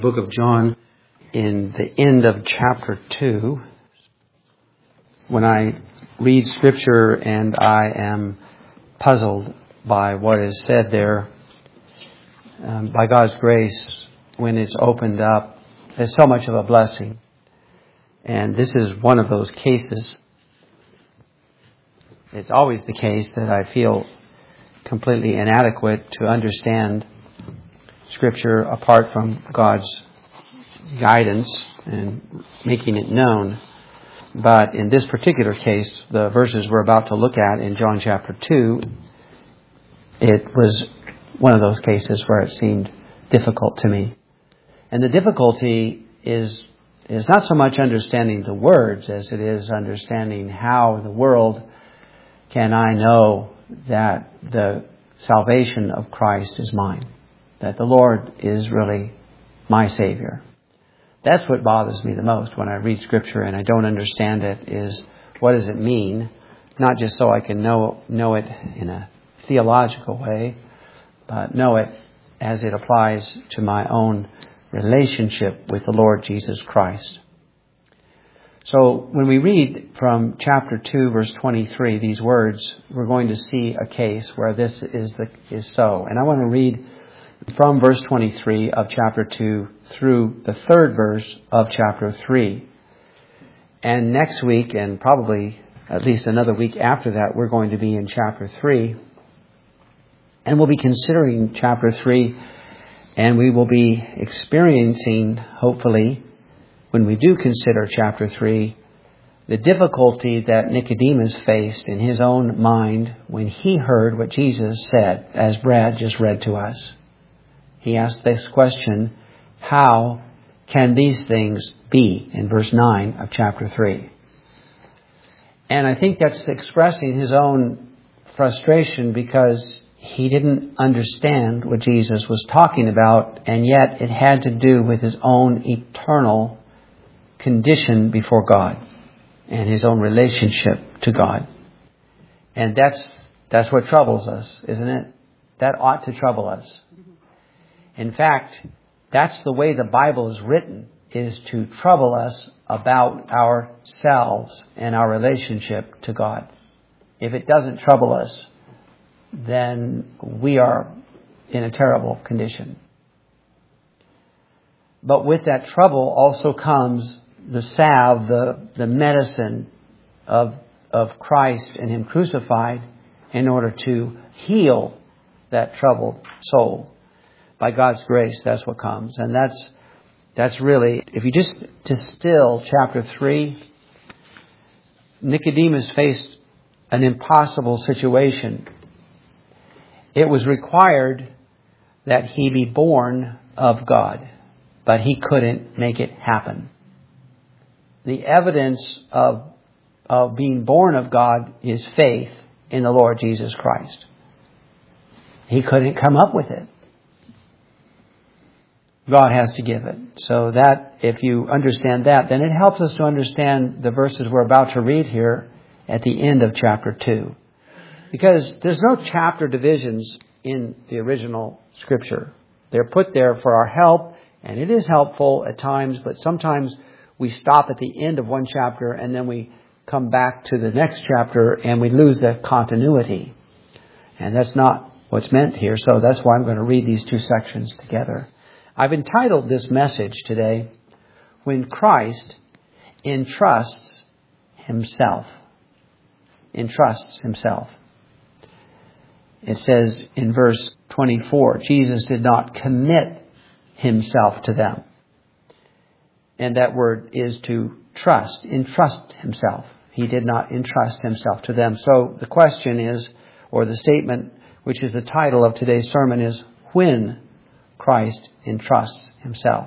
Book of John, in the end of chapter 2. When I read Scripture and I am puzzled by what is said there, by God's grace, when it's opened up, there's so much of a blessing. And this is one of those cases. It's always the case that I feel completely inadequate to understand Scripture apart from God's guidance and making it known. But in this particular case, the verses we're about to look at in John chapter 2, it was one of those cases where it seemed difficult to me. And the difficulty is not so much understanding the words as it is understanding how in the world can I know that the salvation of Christ is mine, that the Lord is really my Savior. That's what bothers me the most when I read Scripture and I don't understand it, is what does it mean? Not just so I can know it in a theological way, but know it as it applies to my own relationship with the Lord Jesus Christ. So when we read from chapter 2, verse 23, these words, we're going to see a case where this is so. And I want to read from verse 23 of chapter 2 through the third verse of chapter 3. And next week, and probably at least another week after that, we're going to be in chapter 3. And we'll be considering chapter 3, and we will be experiencing, hopefully, when we do consider chapter 3, the difficulty that Nicodemus faced in his own mind when he heard what Jesus said, as Brad just read to us. He asked this question, how can these things be, in verse 9 of chapter 3? And I think that's expressing his own frustration because he didn't understand what Jesus was talking about, and yet it had to do with his own eternal condition before God and his own relationship to God. And that's what troubles us, isn't it? That ought to trouble us. In fact, that's the way the Bible is written, is to trouble us about ourselves and our relationship to God. If it doesn't trouble us, then we are in a terrible condition. But with that trouble also comes the salve, the medicine of Christ and Him crucified in order to heal that troubled soul. By God's grace, that's what comes. And that's really, if you just distill chapter 3, Nicodemus faced an impossible situation. It was required that he be born of God, but he couldn't make it happen. The evidence of being born of God is faith in the Lord Jesus Christ. He couldn't come up with it. God has to give it. So that, if you understand that, then it helps us to understand the verses we're about to read here at the end of chapter 2. Because there's no chapter divisions in the original Scripture. They're put there for our help, and it is helpful at times, but sometimes we stop at the end of one chapter and then we come back to the next chapter and we lose the continuity. And that's not what's meant here, so that's why I'm going to read these two sections together. I've entitled this message today, When Christ Entrusts Himself. Entrusts Himself. It says in verse 24, Jesus did not commit Himself to them. And that word is to trust, entrust Himself. He did not entrust Himself to them. So the question is, or the statement, which is the title of today's sermon, is when Christ entrusts Himself.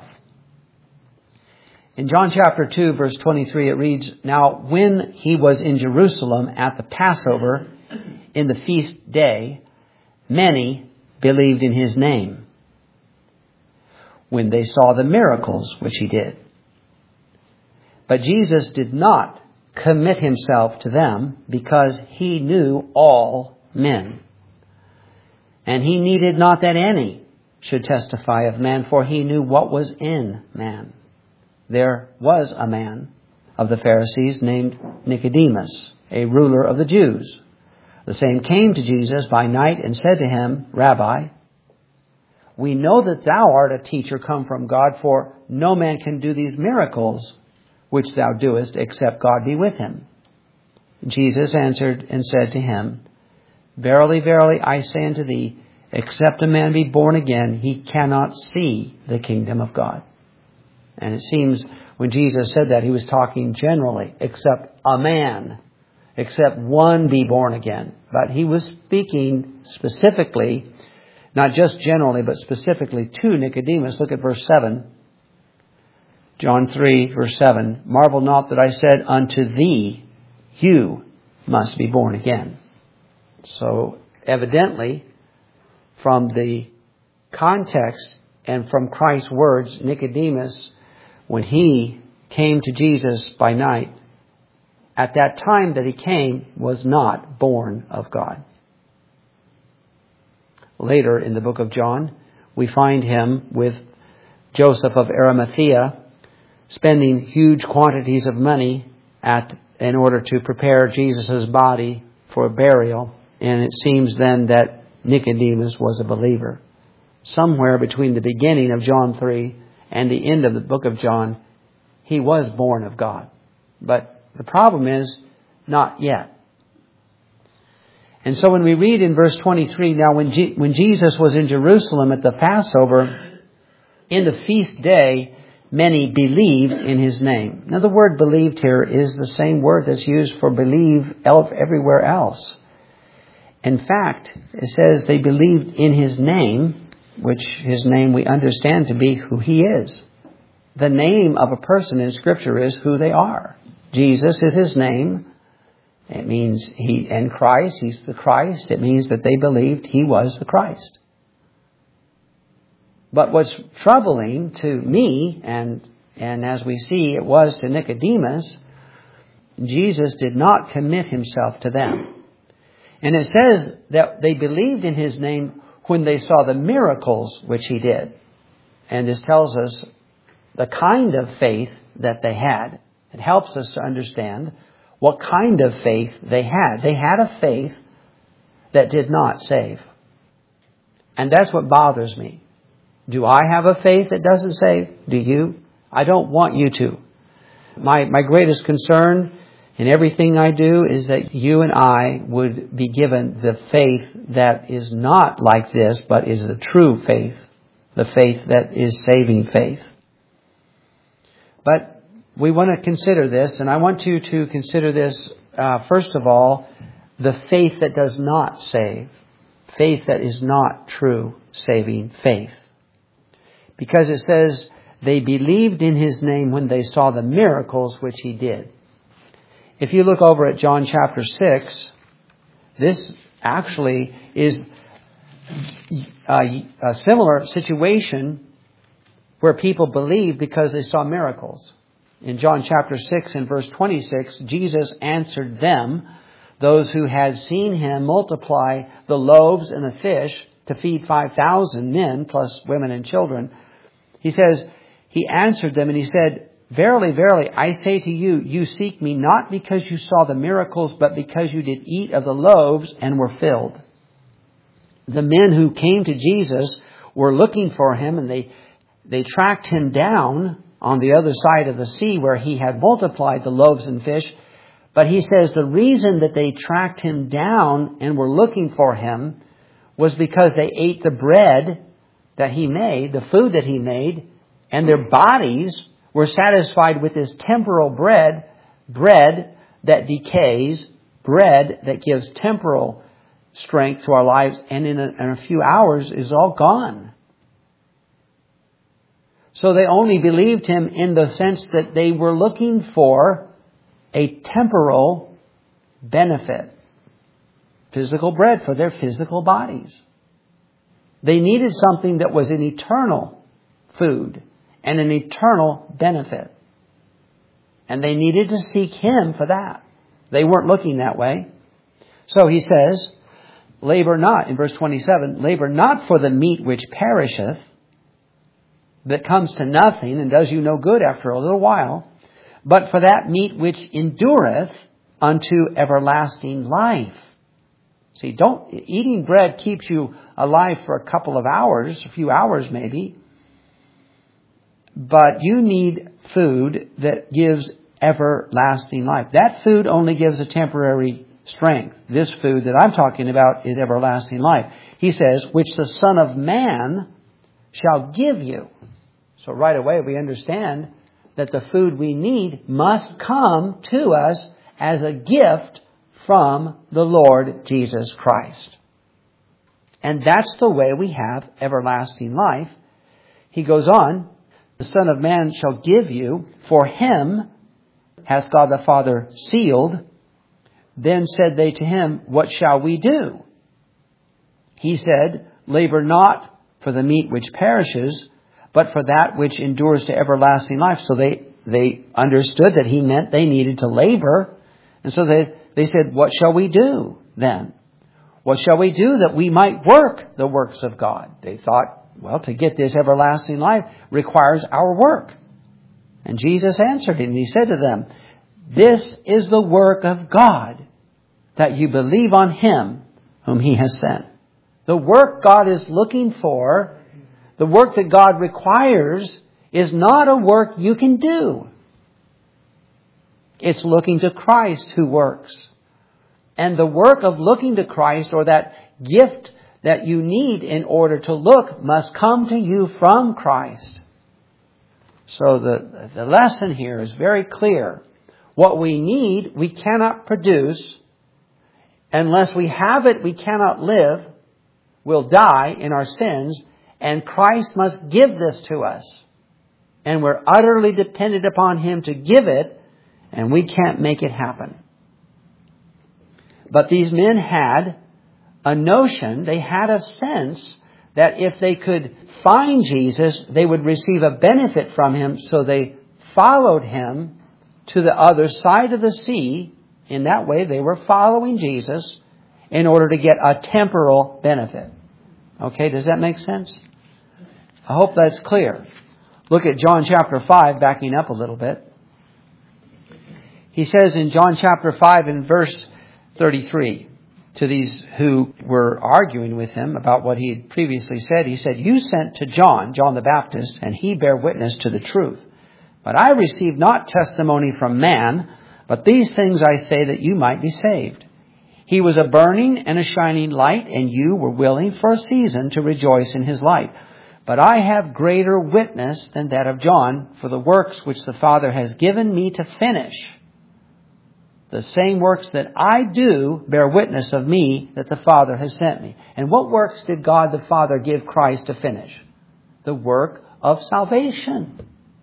In John chapter 2, verse 23, it reads, Now when He was in Jerusalem at the Passover, in the feast day, many believed in His name, when they saw the miracles which He did. But Jesus did not commit Himself to them, because He knew all men. And He needed not that any should testify of man, for he knew what was in man. There was a man of the Pharisees named Nicodemus, a ruler of the Jews. The same came to Jesus by night and said to him, Rabbi, we know that thou art a teacher come from God, for no man can do these miracles which thou doest, except God be with him. Jesus answered and said to him, Verily, verily, I say unto thee, except a man be born again, he cannot see the kingdom of God. And it seems when Jesus said that, he was talking generally, except a man, except one be born again. But he was speaking specifically, not just generally, but specifically to Nicodemus. Look at verse 7. John 3, verse 7. Marvel not that I said unto thee, you must be born again. So evidently, from the context and from Christ's words, Nicodemus, when he came to Jesus by night, at that time that he came, was not born of God. Later in the book of John, we find him with Joseph of Arimathea spending huge quantities of money in order to prepare Jesus' body for burial. And it seems then that Nicodemus was a believer. Somewhere between the beginning of John 3 and the end of the book of John, he was born of God. But the problem is, not yet. And so when we read in verse 23, now when Jesus was in Jerusalem at the Passover, in the feast day, many believed in his name. Now the word believed here is the same word that's used for believe everywhere else. In fact, it says they believed in his name, which his name we understand to be who he is. The name of a person in Scripture is who they are. Jesus is his name. It means and Christ, he's the Christ. It means that they believed he was the Christ. But what's troubling to me, and as we see it was to Nicodemus, Jesus did not commit himself to them. And it says that they believed in his name when they saw the miracles which he did. And this tells us the kind of faith that they had. It helps us to understand what kind of faith they had. They had a faith that did not save. And that's what bothers me. Do I have a faith that doesn't save? Do you? I don't want you to. My greatest concern in everything I do is that you and I would be given the faith that is not like this, but is the true faith. The faith that is saving faith. But we want to consider this, and I want you to consider this, first of all, the faith that does not save. Faith that is not true saving faith. Because it says, they believed in his name when they saw the miracles which he did. If you look over at John chapter 6, this actually is a similar situation where people believed because they saw miracles. In John chapter 6 and verse 26, Jesus answered them, those who had seen him multiply the loaves and the fish to feed 5,000 men, plus women and children. He says, he answered them and he said, Verily, verily, I say to you, you seek me not because you saw the miracles, but because you did eat of the loaves and were filled. The men who came to Jesus were looking for him, and they tracked him down on the other side of the sea where he had multiplied the loaves and fish. But he says the reason that they tracked him down and were looking for him was because they ate the bread that he made, the food that he made, and their bodies were satisfied with this temporal bread that decays, bread that gives temporal strength to our lives, and in a few hours is all gone. So they only believed him in the sense that they were looking for a temporal benefit. Physical bread for their physical bodies. They needed something that was an eternal food and an eternal benefit. And they needed to seek him for that. They weren't looking that way. So he says, labor not, in verse 27, labor not for the meat which perisheth, that comes to nothing and does you no good after a little while, but for that meat which endureth unto everlasting life. See, eating bread keeps you alive for a couple of hours, a few hours maybe, but you need food that gives everlasting life. That food only gives a temporary strength. This food that I'm talking about is everlasting life. He says, which the Son of Man shall give you. So right away we understand that the food we need must come to us as a gift from the Lord Jesus Christ. And that's the way we have everlasting life. He goes on, the Son of Man shall give you, for him hath God the Father sealed. Then said they to him, what shall we do? He said, labor not for the meat which perishes, but for that which endures to everlasting life. So they understood that he meant they needed to labor. And so they said, what shall we do then? What shall we do that we might work the works of God? They thought, well, to get this everlasting life requires our work. And Jesus answered him, and he said to them, this is the work of God, that you believe on him whom he has sent. The work God is looking for, the work that God requires, is not a work you can do. It's looking to Christ who works. And the work of looking to Christ, or that gift that you need in order to look, must come to you from Christ. So the lesson here is very clear. What we need, we cannot produce. Unless we have it, we cannot live. We'll die in our sins. And Christ must give this to us. And we're utterly dependent upon him to give it. And we can't make it happen. But these men had a notion, they had a sense that if they could find Jesus, they would receive a benefit from him. So they followed him to the other side of the sea. In that way, they were following Jesus in order to get a temporal benefit. Okay, does that make sense? I hope that's clear. Look at John chapter 5, backing up a little bit. He says in John chapter 5 and verse 33, to these who were arguing with him about what he had previously said, he said, you sent to John the Baptist, and he bare witness to the truth. But I received not testimony from man, but these things I say that you might be saved. He was a burning and a shining light, and you were willing for a season to rejoice in his light. But I have greater witness than that of John, for the works which the Father has given me to finish. The same works that I do bear witness of me that the Father has sent me. And what works did God the Father give Christ to finish? The work of salvation.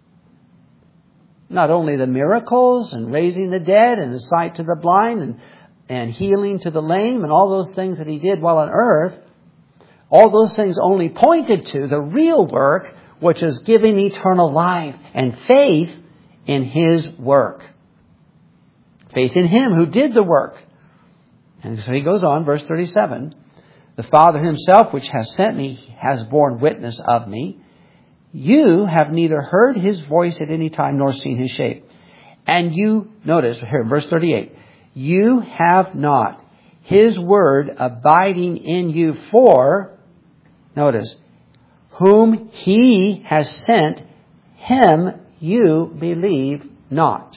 Not only the miracles and raising the dead and the sight to the blind and healing to the lame and all those things that he did while on earth. All those things only pointed to the real work, which is giving eternal life and faith in his work. Faith in him who did the work. And so he goes on, verse 37. The Father himself, which has sent me, has borne witness of me. You have neither heard his voice at any time nor seen his shape. And you, notice here, verse 38. You have not his word abiding in you, for, notice, whom he has sent, him you believe not.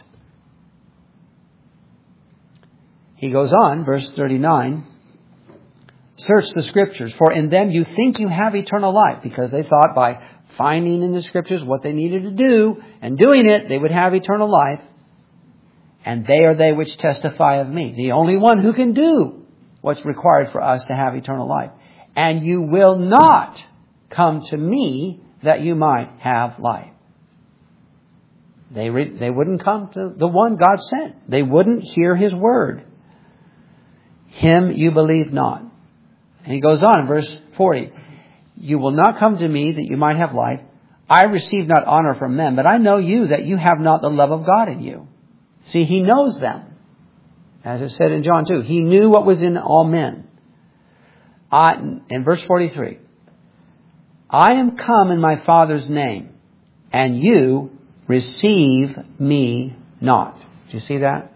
He goes on, verse 39, search the Scriptures, for in them you think you have eternal life, because they thought by finding in the Scriptures what they needed to do and doing it, they would have eternal life. And they are they which testify of me, the only one who can do what's required for us to have eternal life. And you will not come to me that you might have life. They wouldn't come to the one God sent. They wouldn't hear his word. Him you believe not. And he goes on in verse 40. You will not come to me that you might have life. I receive not honor from men, but I know you that you have not the love of God in you. See, he knows them. As it said in John 2, he knew what was in all men. in verse 43, I am come in my Father's name, and you receive me not. Do you see that?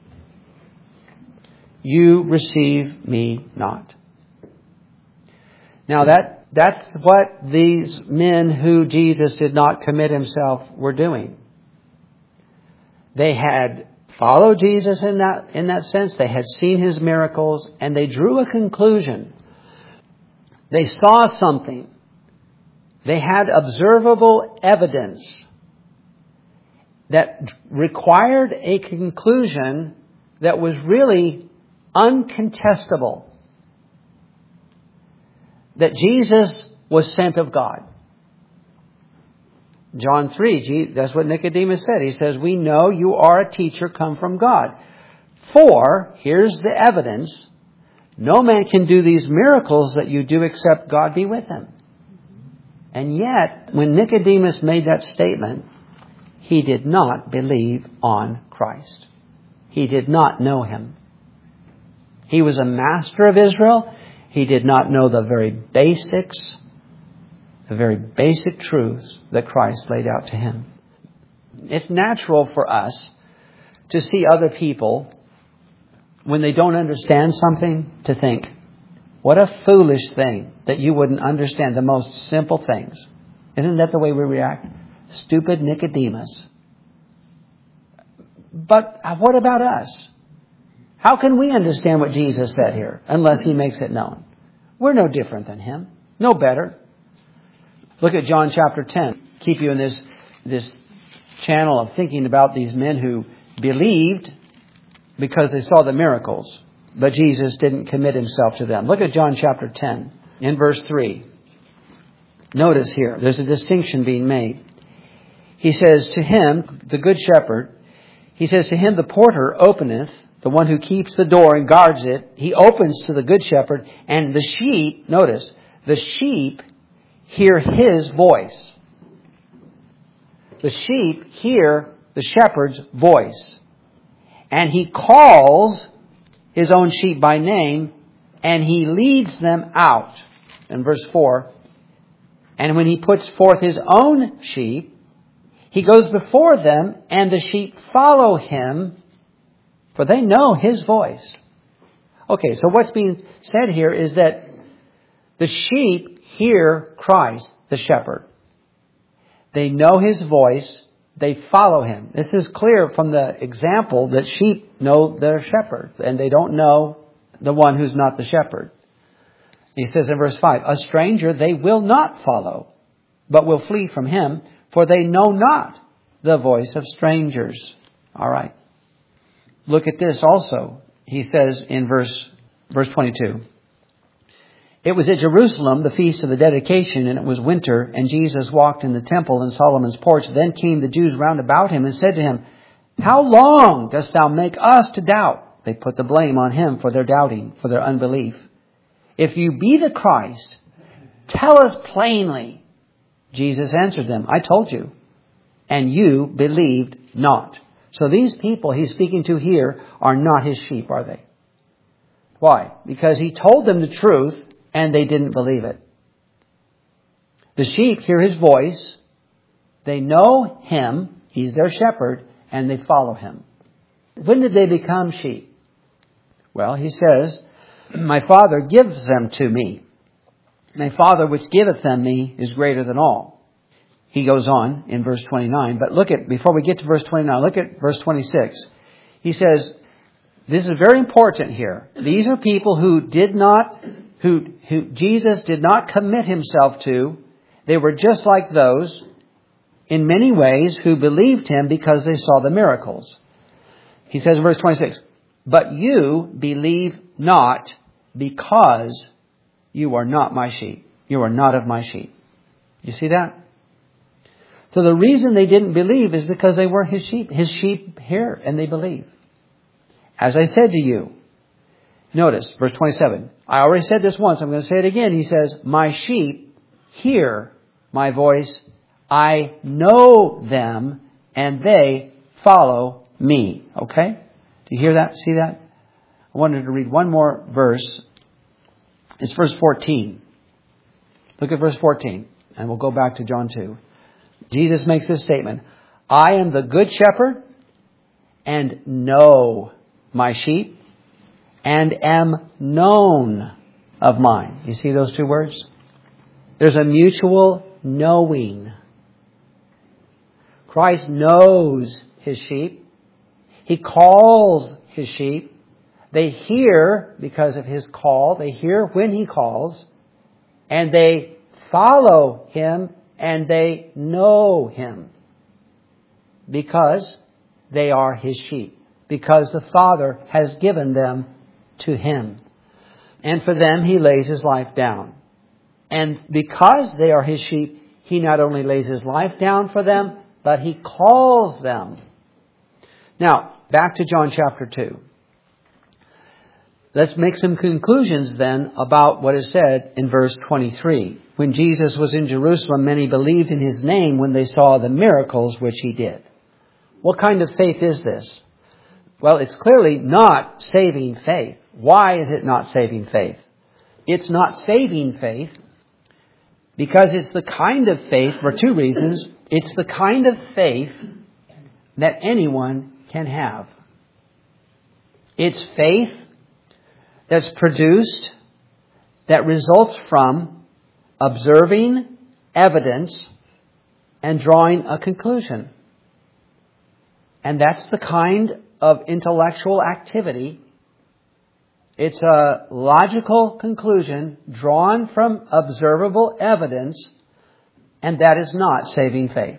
You receive me not. Now that's what these men who Jesus did not commit himself were doing. They had followed Jesus in that sense. They had seen his miracles, and they drew a conclusion. They saw something. They had observable evidence that required a conclusion that was really uncontestable. That Jesus was sent of God. John 3, that's what Nicodemus said. He says, we know you are a teacher come from God. For, here's the evidence, no man can do these miracles that you do except God be with him. And yet, when Nicodemus made that statement, he did not believe on Christ. He did not know him. He was a master of Israel. He did not know the very basics, the very basic truths that Christ laid out to him. It's natural for us to see other people, when they don't understand something, to think, what a foolish thing that you wouldn't understand the most simple things. Isn't that the way we react? Stupid Nicodemus. But what about us? How can we understand what Jesus said here unless he makes it known? We're no different than him. No better. Look at John chapter 10. Keep you in this channel of thinking about these men who believed because they saw the miracles, but Jesus didn't commit himself to them. Look at John chapter 10 in verse 3. Notice here, there's a distinction being made. He says to him, the good shepherd, he says to him, the porter openeth, the one who keeps the door and guards it. He opens to the good shepherd, and the sheep, notice, the sheep hear his voice. The sheep hear the shepherd's voice. And he calls his own sheep by name, and he leads them out. In verse 4, and when he puts forth his own sheep, he goes before them, and the sheep follow him, for they know his voice. Okay, so what's being said here is that the sheep hear Christ, the shepherd. They know his voice. They follow him. This is clear from the example that sheep know their shepherd, and they don't know the one who's not the shepherd. He says in verse 5, a stranger they will not follow, but will flee from him, for they know not the voice of strangers. All right. Look at this also. He says in verse 22, it was at Jerusalem, the feast of the dedication, and it was winter, and Jesus walked in the temple in Solomon's porch. Then came the Jews round about him and said to him, how long dost thou make us to doubt? They put the blame on him for their doubting, for their unbelief. If you be the Christ, tell us plainly. Jesus answered them, I told you, and you believed not. So these people he's speaking to here are not his sheep, are they? Why? Because he told them the truth, and they didn't believe it. The sheep hear his voice. They know him. He's their shepherd, and they follow him. When did they become sheep? Well, he says, my Father gives them to me. My Father which giveth them me is greater than all. He goes on in verse 29. But before we get to verse 29, look at verse 26. He says, this is very important here. These are people who Jesus did not commit himself to. They were just like those in many ways who believed him because they saw the miracles. He says in verse 26, but you believe not because you are not my sheep. You are not of my sheep. You see that? So the reason they didn't believe is because they weren't his sheep. His sheep hear and they believe. As I said to you, notice verse 27. I already said this once. I'm going to say it again. He says, my sheep hear my voice. I know them and they follow me. Okay? Do you hear that? See that? I wanted to read one more verse It's verse 14. Look at verse 14, and we'll go back to John 2. Jesus makes this statement, I am the good shepherd, and know my sheep, and am known of mine. You see those two words? There's a mutual knowing. Christ knows His sheep. He calls His sheep. They hear because of His call. They hear when He calls. And they follow Him and they know Him. Because they are His sheep. Because the Father has given them to Him. And for them He lays His life down. And because they are His sheep, He not only lays His life down for them, but He calls them. Now, back to John chapter 2. Let's make some conclusions then about what is said in verse 23. When Jesus was in Jerusalem, many believed in His name when they saw the miracles which He did. What kind of faith is this? Well, it's clearly not saving faith. Why is it not saving faith? It's not saving faith because it's the kind of faith, for two reasons. It's the kind of faith that anyone can have. It's faith that's produced, that results from observing evidence and drawing a conclusion. And that's the kind of intellectual activity. It's a logical conclusion drawn from observable evidence, and that is not saving faith.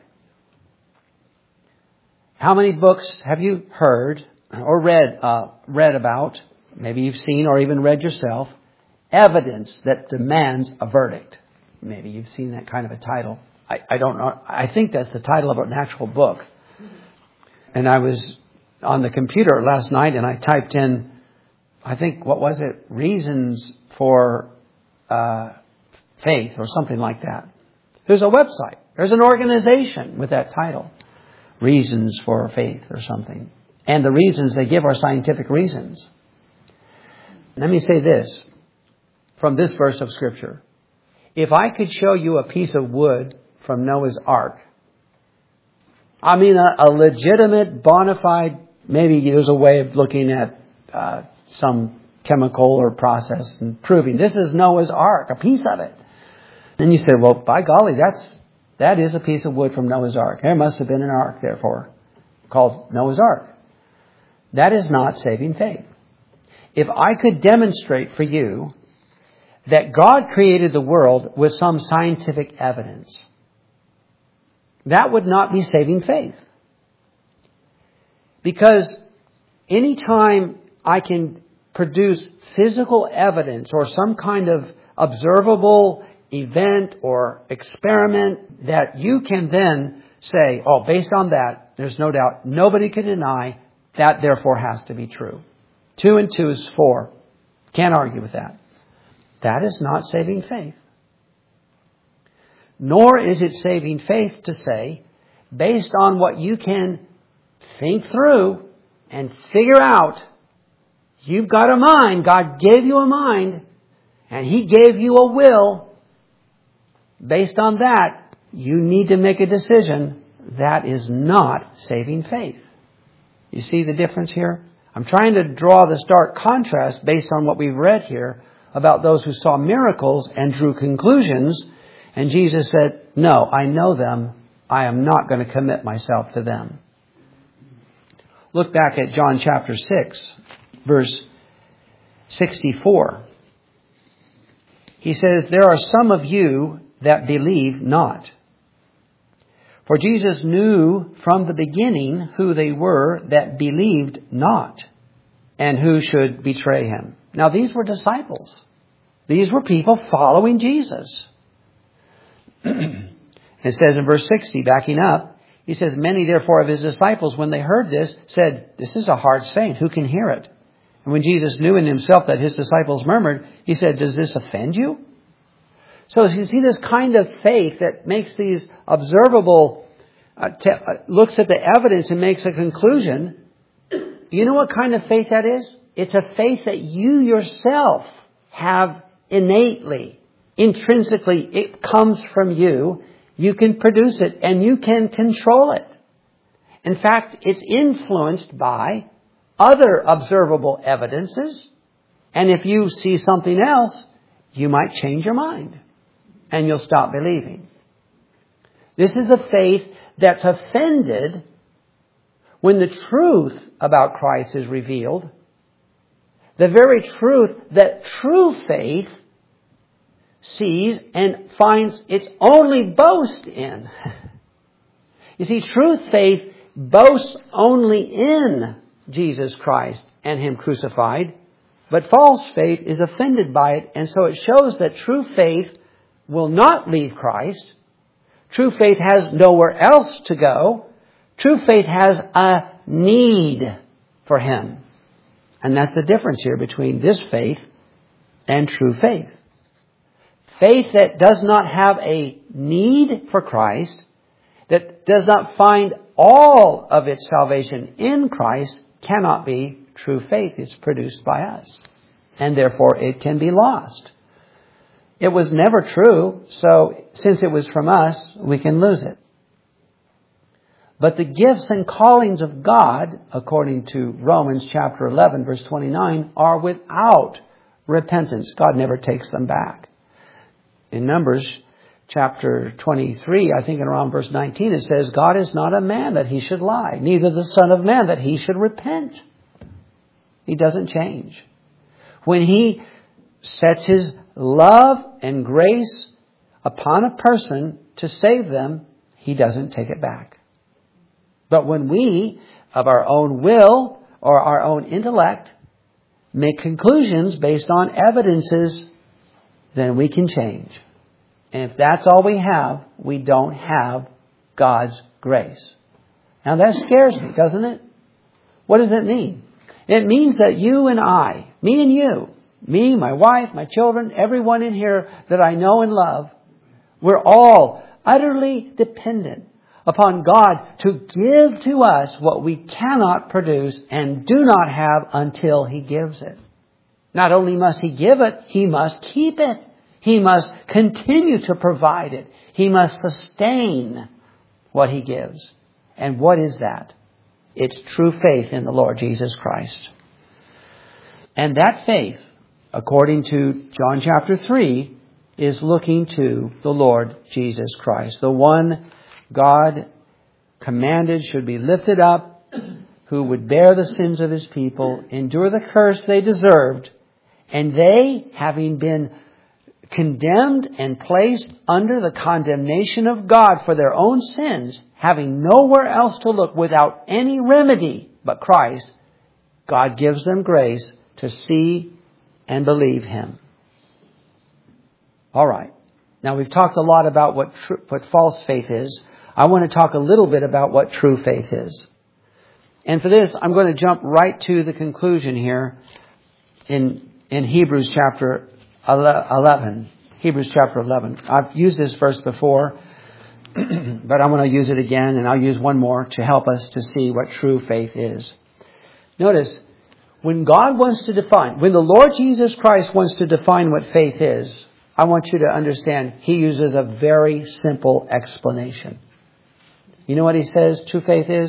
How many books have you heard or read about, maybe you've seen or even read yourself, evidence that demands a verdict? Maybe you've seen that kind of a title. I don't know. I think that's the title of an actual book. And I was on the computer last night and I typed in, I think, what was it? Reasons for faith or something like that. There's a website. There's an organization with that title. Reasons for faith or something. And the reasons they give are scientific reasons. Let me say this from this verse of Scripture. If I could show you a piece of wood from Noah's Ark, I mean a legitimate, bona fide, maybe there's a way of looking at some chemical or process and proving this is Noah's Ark, a piece of it. Then you say, well, by golly, that is a piece of wood from Noah's Ark. There must have been an ark, therefore, called Noah's Ark. That is not saving faith. If I could demonstrate for you that God created the world with some scientific evidence, that would not be saving faith. Because anytime I can produce physical evidence or some kind of observable event or experiment that you can then say, oh, based on that, there's no doubt, nobody can deny that therefore has to be true. 2 and 2 is 4. Can't argue with that. That is not saving faith. Nor is it saving faith to say, based on what you can think through and figure out, you've got a mind, God gave you a mind, and He gave you a will. Based on that, you need to make a decision. That is not saving faith. You see the difference here? I'm trying to draw the stark contrast based on what we've read here about those who saw miracles and drew conclusions. And Jesus said, no, I know them. I am not going to commit myself to them. Look back at John chapter 6, verse 64. He says, there are some of you that believe not. For Jesus knew from the beginning who they were that believed not and who should betray Him. Now these were disciples. These were people following Jesus. It says in verse 60, backing up, He says, many therefore of His disciples, when they heard this, said, this is a hard saying. Who can hear it? And when Jesus knew in Himself that His disciples murmured, He said, does this offend you? So you see this kind of faith that makes these observable, looks at the evidence and makes a conclusion. You know what kind of faith that is? It's a faith that you yourself have innately, intrinsically, it comes from you. You can produce it and you can control it. In fact, it's influenced by other observable evidences. And if you see something else, you might change your mind and you'll stop believing. This is a faith that's offended when the truth about Christ is revealed. The very truth that true faith sees and finds its only boast in. You see, true faith boasts only in Jesus Christ and Him crucified, but false faith is offended by it, and so it shows that true faith will not leave Christ. True faith has nowhere else to go. True faith has a need for Him. And that's the difference here between this faith and true faith. Faith that does not have a need for Christ, that does not find all of its salvation in Christ, cannot be true faith. It's produced by us. And therefore it can be lost. It was never true, so since it was from us, we can lose it. But the gifts and callings of God, according to Romans chapter 11, verse 29, are without repentance. God never takes them back. In Numbers chapter 23, I think in around verse 19, it says, God is not a man that He should lie, neither the Son of Man that He should repent. He doesn't change. When He sets His love and grace upon a person to save them, He doesn't take it back. But when we, of our own will or our own intellect, make conclusions based on evidences, then we can change. And if that's all we have, we don't have God's grace. Now that scares me, doesn't it? What does it mean? It means that you and I, me and you, me, my wife, my children, everyone in here that I know and love, we're all utterly dependent upon God to give to us what we cannot produce and do not have until He gives it. Not only must He give it, He must keep it. He must continue to provide it. He must sustain what He gives. And what is that? It's true faith in the Lord Jesus Christ. And that faith, according to John chapter 3, is looking to the Lord Jesus Christ, the one God commanded should be lifted up, who would bear the sins of His people, endure the curse they deserved, and they, having been condemned and placed under the condemnation of God for their own sins, having nowhere else to look, without any remedy but Christ, God gives them grace to see and believe Him. All right. Now we've talked a lot about what false faith is. I want to talk a little bit about what true faith is. And for this, I'm going to jump right to the conclusion here in Hebrews chapter 11. Hebrews chapter 11. I've used this verse before, but I'm going to use it again, and I'll use one more to help us to see what true faith is. Notice, when God wants to define, when the Lord Jesus Christ wants to define what faith is, I want you to understand He uses a very simple explanation. You know what He says true faith is?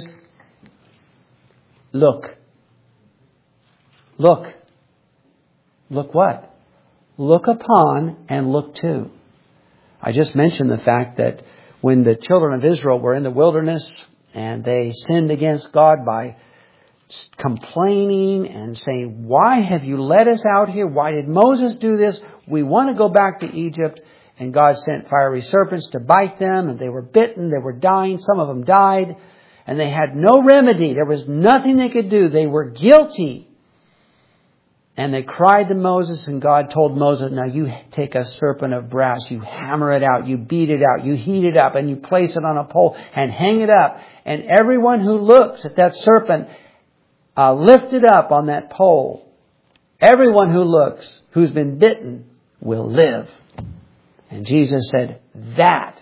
Look. Look. Look what? Look upon and look to. I just mentioned the fact that when the children of Israel were in the wilderness and they sinned against God by complaining and saying, why have you led us out here? Why did Moses do this? We want to go back to Egypt. And God sent fiery serpents to bite them, and they were bitten, they were dying, some of them died, and they had no remedy. There was nothing they could do. They were guilty. And they cried to Moses, and God told Moses, now you take a serpent of brass, you hammer it out, you beat it out, you heat it up, and you place it on a pole and hang it up. And everyone who looks at that serpent lifted up on that pole, everyone who looks, who's been bitten, will live. And Jesus said, that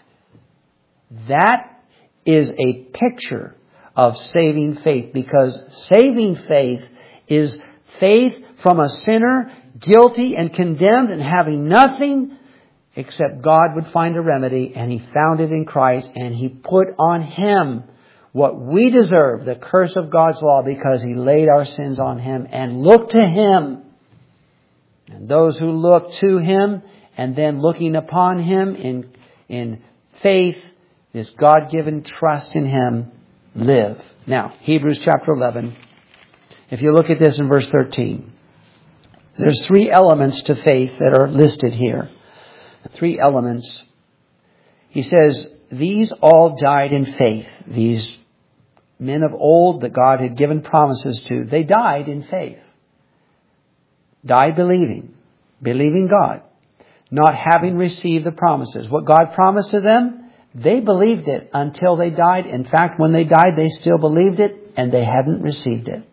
is a picture of saving faith, because saving faith is faith from a sinner guilty and condemned and having nothing except God would find a remedy, and He found it in Christ, and He put on Him what we deserve, the curse of God's law, because He laid our sins on Him and looked to Him. And those who look to Him and then looking upon Him in faith, this God-given trust in Him, live. Now, Hebrews chapter 11. If you look at this in verse 13, there's 3 elements to faith that are listed here. 3 elements. He says, these all died in faith. These men of old that God had given promises to, they died in faith. Died believing God, not having received the promises. What God promised to them, they believed it until they died. In fact, when they died, they still believed it and they hadn't received it.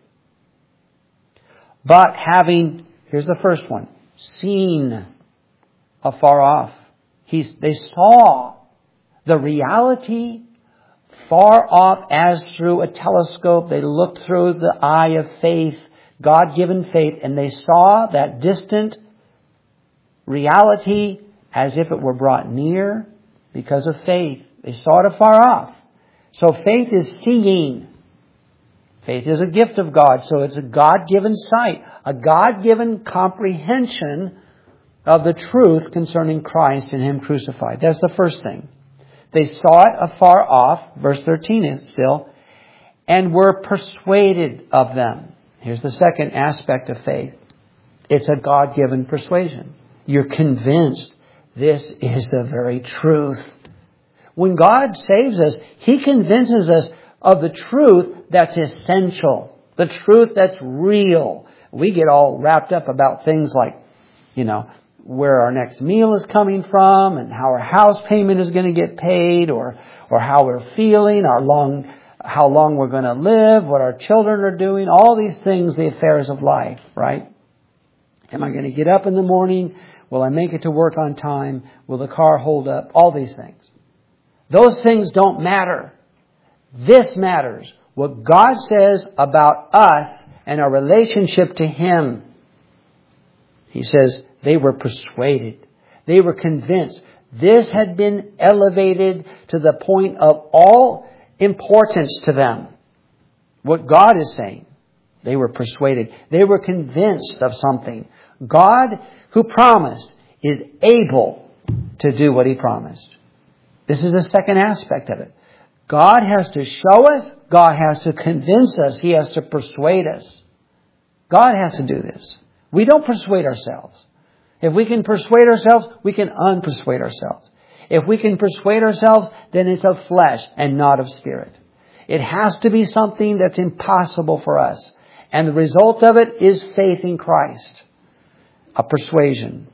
But having, here's the first one, seen afar off. They saw the reality far off as through a telescope. They looked through the eye of faith, God-given faith, and they saw that distant reality as if it were brought near because of faith. They saw it afar off. So faith is seeing. Faith is a gift of God, so it's a God-given sight, a God-given comprehension of the truth concerning Christ and Him crucified. That's the first thing. They saw it afar off, verse 13 is still, and were persuaded of them. Here's the second aspect of faith. It's a God-given persuasion. You're convinced this is the very truth. When God saves us, He convinces us of the truth that's essential, the truth that's real. We get all wrapped up about things like, where our next meal is coming from and how our house payment is going to get paid or how we're feeling, how long we're going to live, what our children are doing, all these things, the affairs of life, right? Am I going to get up in the morning? Will I make it to work on time? Will the car hold up? All these things. Those things don't matter. This matters. What God says about us and our relationship to Him. He says they were persuaded. They were convinced. This had been elevated to the point of all importance to them. What God is saying. They were persuaded. They were convinced of something. God, who promised, is able to do what He promised. This is the second aspect of it. God has to show us. God has to convince us. He has to persuade us. God has to do this. We don't persuade ourselves. If we can persuade ourselves, we can unpersuade ourselves. If we can persuade ourselves, then it's of flesh and not of spirit. It has to be something that's impossible for us. And the result of it is faith in Christ. A persuasion.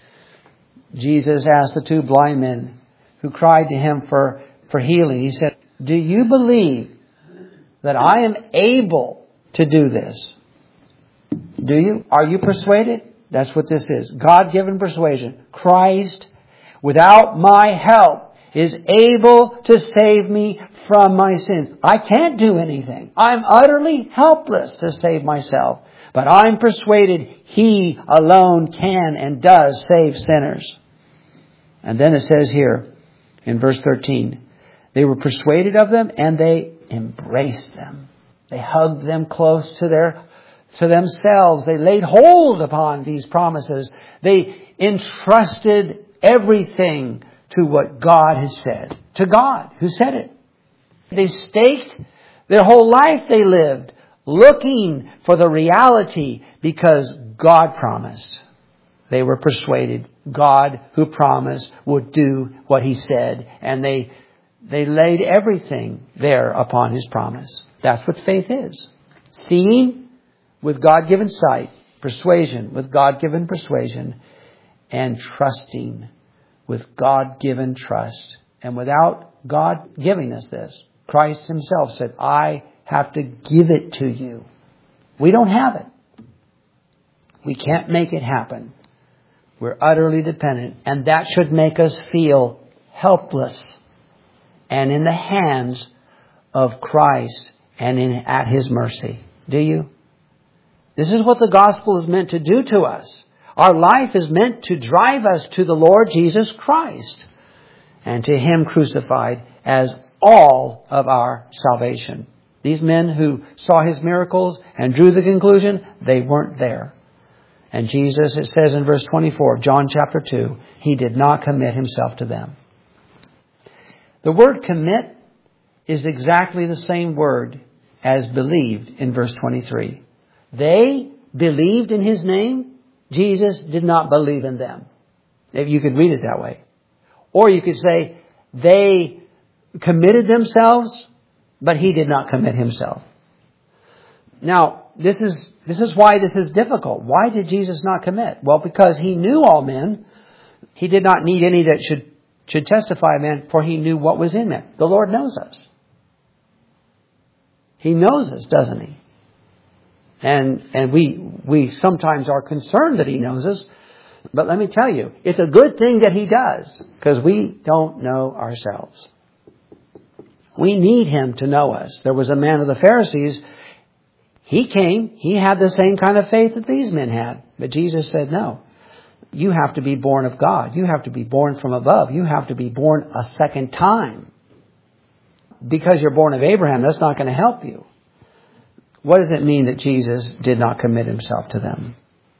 Jesus asked the 2 blind men who cried to Him for healing. He said, do you believe that I am able to do this? Do you? Are you persuaded? That's what this is. God-given persuasion. Christ, without my help, is able to save me from my sins. I can't do anything. I'm utterly helpless to save myself. But I'm persuaded He alone can and does save sinners. And then it says here in verse 13, they were persuaded of them and they embraced them. They hugged them close to themselves. They laid hold upon these promises. They entrusted everything to what God had said. To God who said it. They staked their whole life they lived looking for the reality because God promised. They were persuaded God who promised would do what He said. And they laid everything there upon His promise. That's what faith is. Seeing with God-given sight, persuasion with God-given persuasion, and trusting with God-given trust. And without God giving us this, Christ Himself said, I have to give it to you. We don't have it. We can't make it happen. We're utterly dependent. And that should make us feel helpless and in the hands of Christ and at His mercy. Do you? This is what the gospel is meant to do to us. Our life is meant to drive us to the Lord Jesus Christ and to Him crucified as all of our salvation. These men who saw His miracles and drew the conclusion, they weren't there. And Jesus, it says in verse 24 of John chapter 2, He did not commit Himself to them. The word commit is exactly the same word as believed in verse 23. They believed in His name. Jesus did not believe in them. If you could read it that way. Or you could say they committed themselves, but He did not commit Himself. Now, this is why this is difficult. Why did Jesus not commit? Well, because He knew all men. He did not need any that should testify of men, for He knew what was in men. The Lord knows us. He knows us, doesn't He? And we sometimes are concerned that He knows us. But let me tell you, it's a good thing that He does, because we don't know ourselves. We need Him to know us. There was a man of the Pharisees. He came. He had the same kind of faith that these men had. But Jesus said, no. You have to be born of God. You have to be born from above. You have to be born a second time. Because you're born of Abraham, that's not going to help you. What does it mean that Jesus did not commit Himself to them?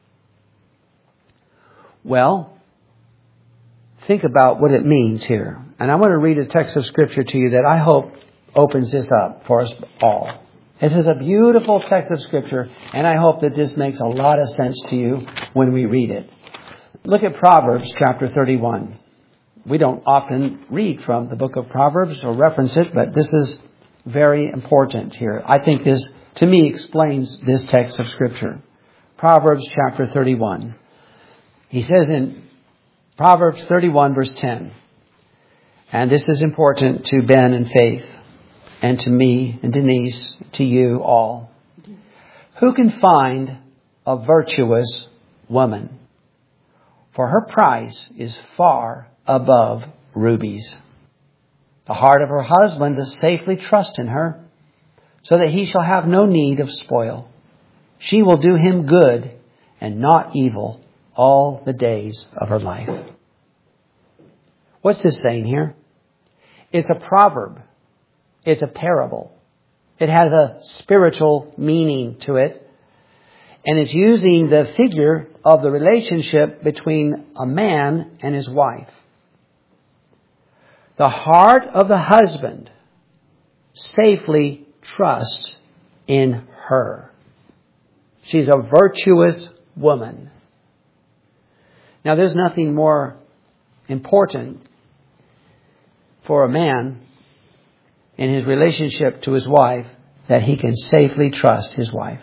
Well, think about what it means here. And I want to read a text of Scripture to you that I hope opens this up for us all. This is a beautiful text of Scripture, and I hope that this makes a lot of sense to you when we read it. Look at Proverbs chapter 31. We don't often read from the book of Proverbs or reference it, but this is very important here. I think this, to me, explains this text of Scripture. Proverbs chapter 31. He says in Proverbs 31 verse 10, and this is important to Ben and Faith, and to me and Denise, to you all. Who can find a virtuous woman? For her price is far above rubies. The heart of her husband does safely trust in her, so that he shall have no need of spoil. She will do him good and not evil all the days of her life. What's this saying here? It's a proverb. It's a parable. It has a spiritual meaning to it. And it's using the figure of the relationship between a man and his wife. The heart of the husband safely trusts in her. She's a virtuous woman. Now, there's nothing more important for a man in his relationship to his wife that he can safely trust his wife.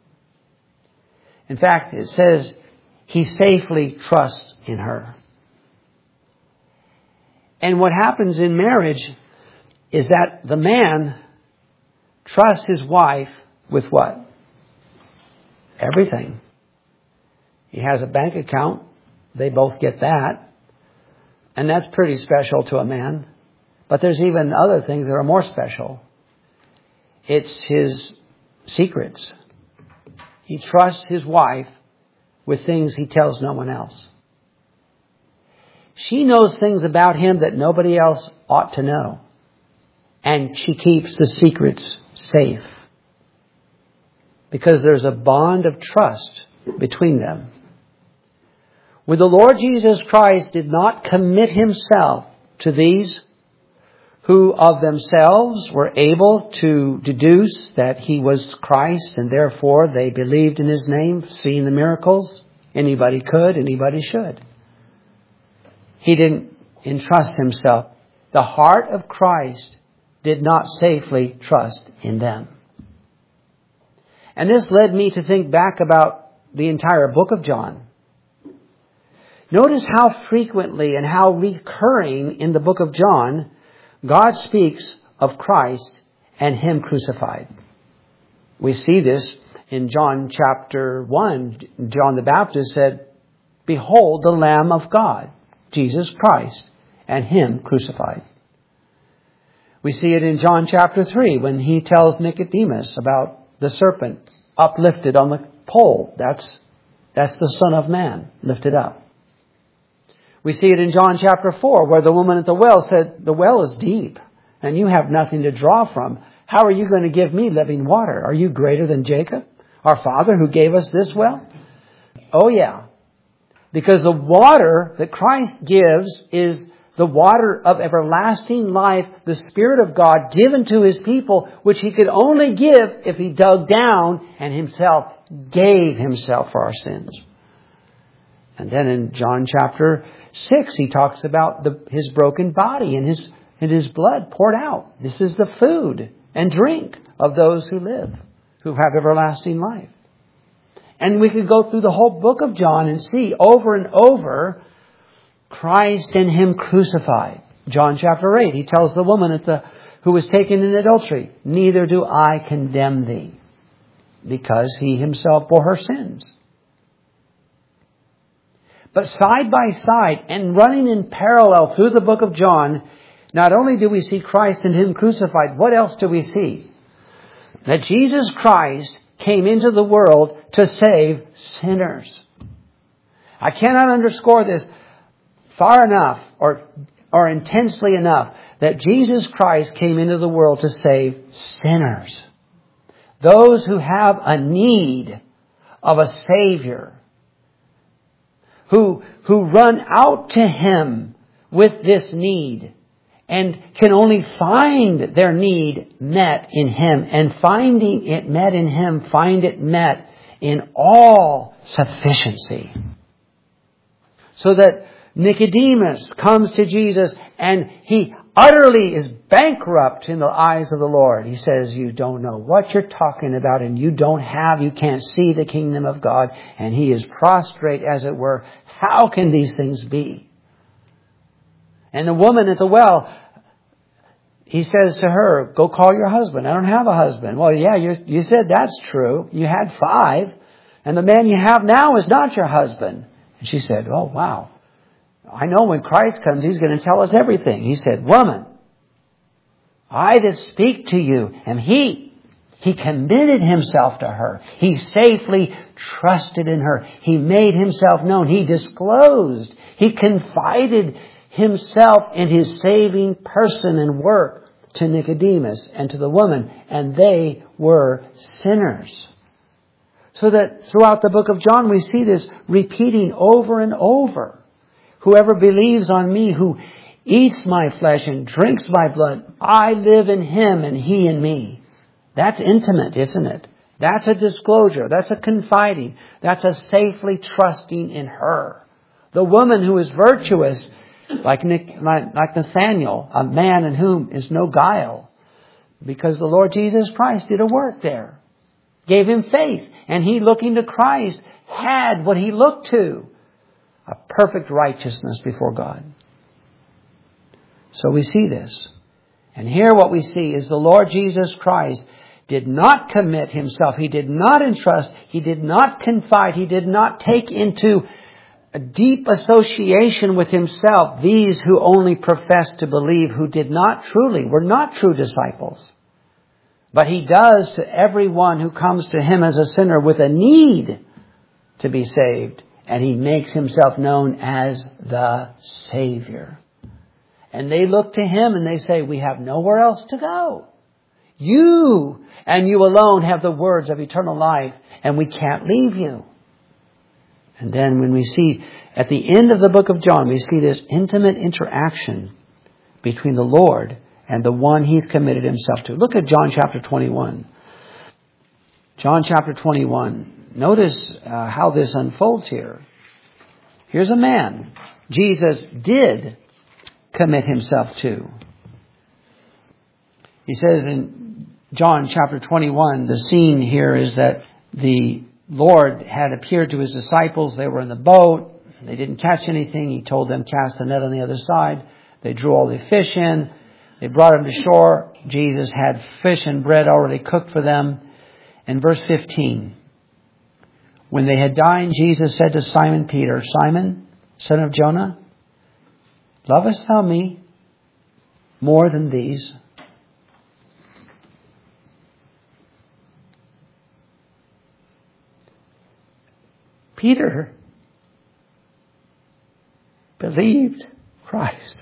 In fact, it says he safely trusts in her. And what happens in marriage is that the man trusts his wife with what? Everything. He has a bank account. They both get that. And that's pretty special to a man. But there's even other things that are more special. It's his secrets. He trusts his wife with things he tells no one else. She knows things about him that nobody else ought to know. And she keeps the secrets safe. Because there's a bond of trust between them. When the Lord Jesus Christ did not commit Himself to these who of themselves were able to deduce that He was Christ and therefore they believed in His name, seeing the miracles, anybody could, anybody should. He didn't entrust Himself. The heart of Christ did not safely trust in them. And this led me to think back about the entire book of John. Notice how frequently and how recurring in the book of John God speaks of Christ and Him crucified. We see this in John chapter 1. John the Baptist said, "Behold the Lamb of God, Jesus Christ, and Him crucified." We see it in John chapter 3 when he tells Nicodemus about the serpent uplifted on the pole. That's That's the Son of Man lifted up. We see it in John chapter 4, where the woman at the well said, the well is deep, and you have nothing to draw from. How are you going to give me living water? Are you greater than Jacob, our father, who gave us this well? Oh yeah. Because the water that Christ gives is the water of everlasting life, the Spirit of God given to His people, which He could only give if He dug down and Himself gave Himself for our sins. And then in John chapter 6, He talks about His broken body and His blood poured out. This is the food and drink of those who live, who have everlasting life. And we could go through the whole book of John and see over and over Christ and Him crucified. John chapter 8, He tells the woman who was taken in adultery, neither do I condemn thee, because He Himself bore her sins. But side by side and running in parallel through the book of John, not only do we see Christ and Him crucified, what else do we see? That Jesus Christ came into the world to save sinners. I cannot underscore this far enough or intensely enough that Jesus Christ came into the world to save sinners. Those who have a need of a Savior, who run out to Him with this need and can only find their need met in Him, and finding it met in Him, find it met in all sufficiency. So that Nicodemus comes to Jesus and he utterly is bankrupt in the eyes of the Lord. He says, you don't know what you're talking about, and you can't see the kingdom of God. And he is prostrate, as it were. How can these things be? And the woman at the well, he says to her, go call your husband. I don't have a husband. Well, yeah, you said that's true. You had 5. And the man you have now is not your husband. And she said, oh, wow. I know when Christ comes, He's going to tell us everything. He said, woman, I that speak to you am He. He committed Himself to her. He safely trusted in her. He made Himself known. He disclosed. He confided Himself in His saving person and work to Nicodemus and to the woman. And they were sinners. So that throughout the book of John, we see this repeating over and over. Whoever believes on me, who eats my flesh and drinks my blood, I live in him and he in me. That's intimate, isn't it? That's a disclosure. That's a confiding. That's a safely trusting in her. The woman who is virtuous, like Nathaniel, a man in whom is no guile, because the Lord Jesus Christ did a work there. Gave him faith. And he, looking to Christ, had what he looked to. A perfect righteousness before God. So we see this. And here what we see is the Lord Jesus Christ did not commit Himself. He did not entrust. He did not confide. He did not take into a deep association with Himself these who only professed to believe, who were not true disciples. But He does to everyone who comes to Him as a sinner with a need to be saved. And He makes Himself known as the Savior. And they look to Him and they say, we have nowhere else to go. You and you alone have the words of eternal life, and we can't leave you. And then when we see at the end of the book of John, we see this intimate interaction between the Lord and the one He's committed Himself to. Look at John chapter 21. John chapter 21. Notice how this unfolds here. Here's a man Jesus did commit Himself to. He says in John chapter 21, the scene here is that the Lord had appeared to His disciples. They were in the boat. They didn't catch anything. He told them, cast the net on the other side. They drew all the fish in. They brought them to shore. Jesus had fish and bread already cooked for them. And verse 15. When they had dined, Jesus said to Simon Peter, Simon, son of Jonah, lovest thou me more than these? Peter believed Christ.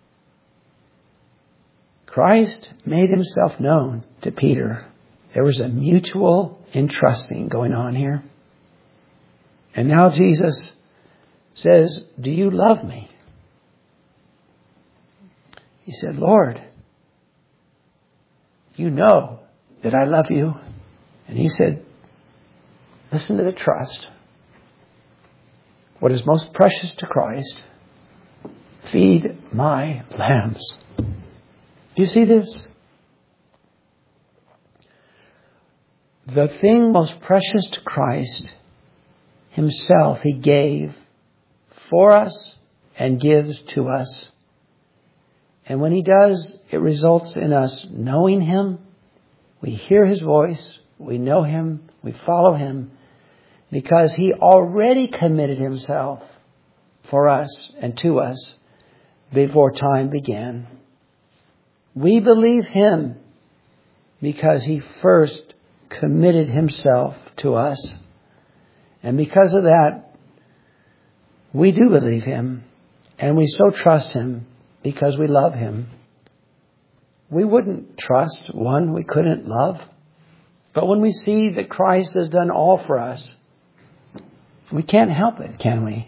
Christ made himself known to Peter. There was a mutual entrusting going on here. And now Jesus says, do you love me? He said, Lord, you know that I love you. And he said, listen to the trust. What is most precious to Christ, feed my lambs. Do you see this? The thing most precious to Christ himself, he gave for us and gives to us. And when he does, it results in us knowing him. We hear his voice. We know him. We follow him. Because he already committed himself for us and to us before time began. We believe him because he first committed himself to us. And because of that, we do believe him. And we so trust him because we love him. We wouldn't trust one we couldn't love. But when we see that Christ has done all for us, we can't help it, can we?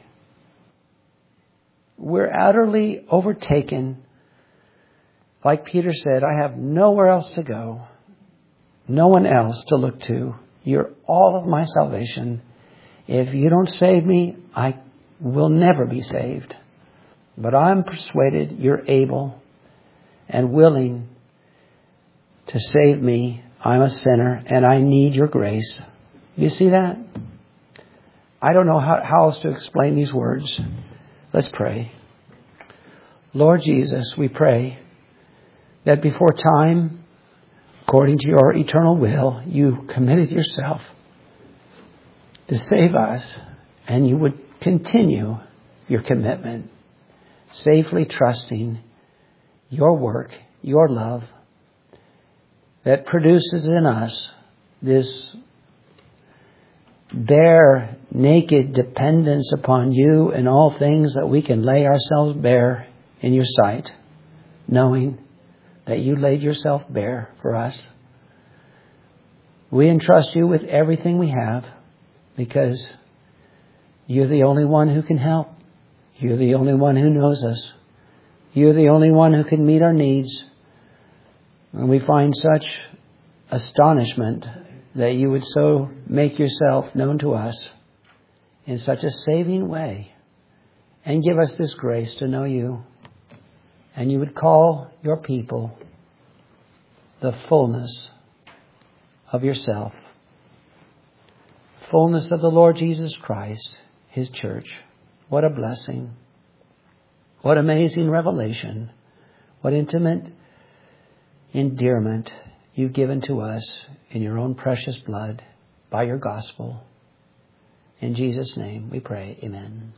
We're utterly overtaken. Like Peter said, I have nowhere else to go. No one else to look to. You're all of my salvation. If you don't save me, I will never be saved. But I'm persuaded you're able and willing to save me. I'm a sinner and I need your grace. You see that? I don't know how else to explain these words. Let's pray. Lord Jesus, we pray that before time, according to your eternal will, you committed yourself to save us, and you would continue your commitment, safely trusting your work, your love, that produces in us this bare, naked dependence upon you in all things, that we can lay ourselves bare in your sight, knowing that you laid yourself bare for us. We entrust you with everything we have because you're the only one who can help. You're the only one who knows us. You're the only one who can meet our needs. And we find such astonishment that you would so make yourself known to us in such a saving way and give us this grace to know you. And you would call your people the fullness of yourself, fullness of the Lord Jesus Christ, his church. What a blessing. What amazing revelation. What intimate endearment you've given to us in your own precious blood by your gospel. In Jesus' name we pray. Amen.